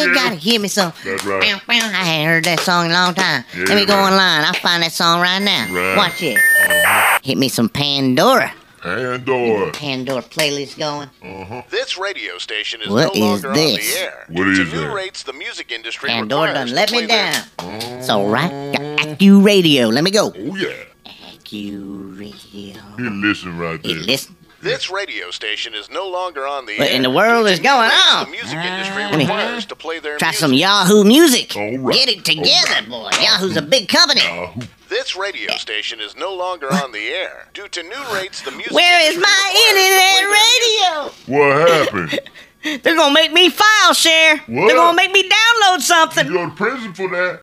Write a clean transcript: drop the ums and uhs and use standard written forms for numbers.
You gotta hear me some. That's right. I hadn't heard that song in a long time. Yeah, Let me go right. online. I'll find that song right now. Right. Watch it. Hit me some Pandora. Pandora. Pandora playlist going. This radio station is What no is longer on this? the air. What Due is to new that? rates the music industry Pandora requires done let to me play their- down. So right, Accu Radio. Let me go. Oh, yeah. Accu Radio. You listen right Hey, there. listen. This radio station is no longer on the What air. in the world Due is to new going rates on? The music industry Let me requires to play their Try music. some Yahoo Music. All right. Get it together, boy. Yahoo's a big company. This radio station is no longer on the air. Due to new rates, the music Where is industry my requires to play their music. internet radio? What happened? They're gonna make me file share. What? They're gonna make me download something. You go to prison for that.